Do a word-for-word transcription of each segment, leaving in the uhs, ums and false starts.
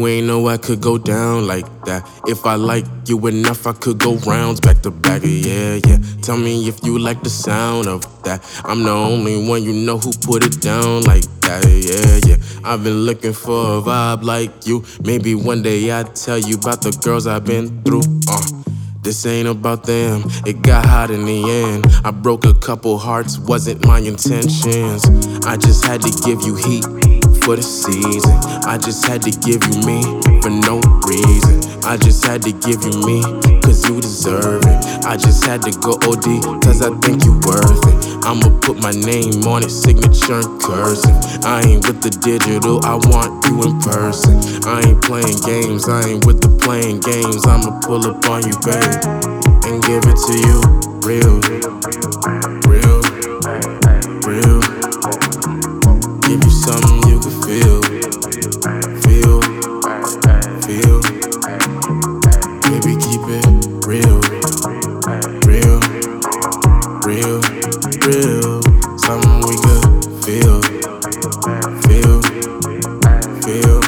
You ain't know I could go down like that. If I like you enough, I could go rounds back to back. Yeah, yeah. Tell me if you like the sound of that. I'm the only one you know who put it down like that. Yeah, yeah. I've been looking for a vibe like you. Maybe one day I'd tell you about the girls I've been through. Uh. This ain't about them, it got hot in the end. I broke a couple hearts, wasn't my intentions. I just had to give you heat for the season. I just had to give you me for no reason. I just had to give you me, cause you deserve it. I just had to go O D, cause I think you worth it. I'ma put my name on it, signature and cursive. I ain't with the digital, I want you in person. I ain't playing games, I ain't with the playing games. I'ma pull up on you, babe, and give it to you real, real, real. Give you something you can feel, feel, feel. Baby, keep it real, real, real, real. Something we could feel, feel, feel.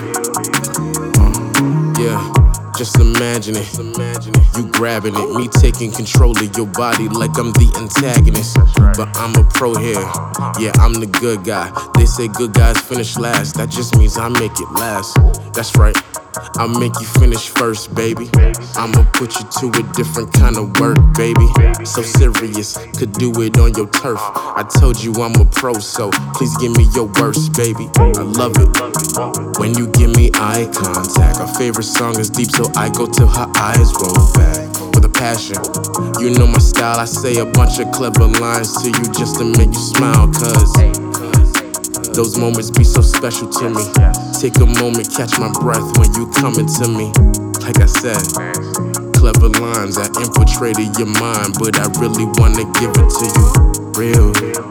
Uh, yeah. Just imagine it, you grabbing it, me taking control of your body like I'm the antagonist. But I'm a pro here, yeah, I'm the good guy. They say good guys finish last, that just means I make it last. That's right, I'll make you finish first, baby. I'ma put you to a different kind of work, baby. So serious, could do it on your turf. I told you I'm a pro, so please give me your worst, baby. I love it when you give me eye contact. Our favorite song is deep, so I go till her eyes roll back. With a passion, you know my style. I say a bunch of clever lines to you just to make you smile, cause those moments be so special to me. Take a moment, catch my breath when you coming to me. Like I said, clever lines that infiltrated your mind, but I really wanna give it to you real,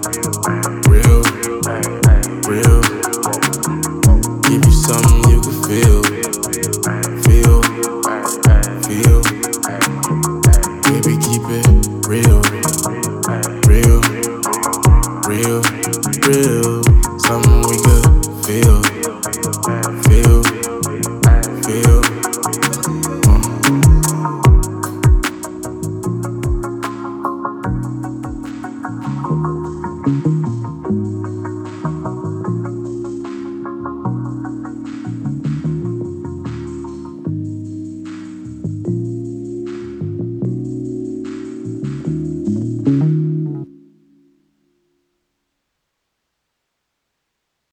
real, real. Give you something you can feel, feel, feel. Baby, keep it real, real, real, real.